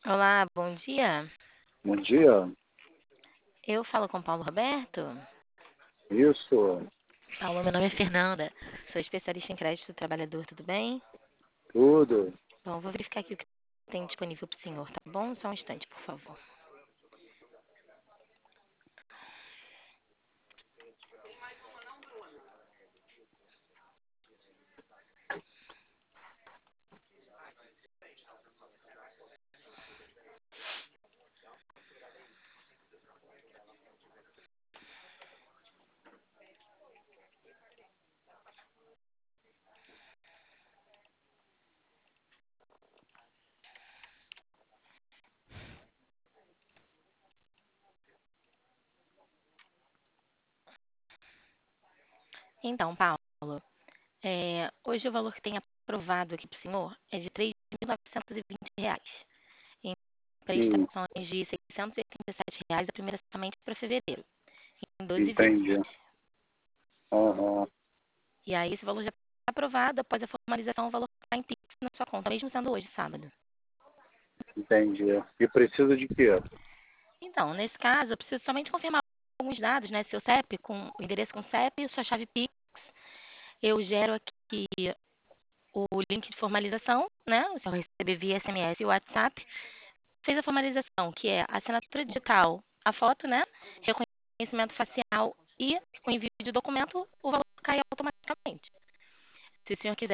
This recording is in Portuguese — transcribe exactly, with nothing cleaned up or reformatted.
Olá, bom dia. Bom dia. Eu falo com Paulo Roberto. Isso, Paulo, meu nome é Fernanda. Sou especialista em crédito do trabalhador, tudo bem? tudo. Bom, vou verificar aqui o que tem disponível para o senhor, tá bom? Só um instante, por favor. Então, Paulo, é, hoje o valor que tem aprovado aqui para o senhor é de três mil novecentos e vinte reais. Em Sim, prestações de seiscentos e oitenta e sete reais, a primeira somente para fevereiro, em doze vezes. entendi. Aham, E aí, esse valor já está aprovado. Após a formalização, o valor está em Pix na sua conta, mesmo sendo hoje, sábado. entendi. E precisa de quê? Então, nesse caso, eu preciso somente confirmar alguns dados, né? Seu C E P, com o endereço com C E P, sua chave Pix. Eu gero aqui o link de formalização, né? Você vai receber via S M S e WhatsApp. Fez a formalização, que é a assinatura digital, a foto, né? Reconhecimento facial e o envio de documento, o valor cai automaticamente. Se o senhor quiser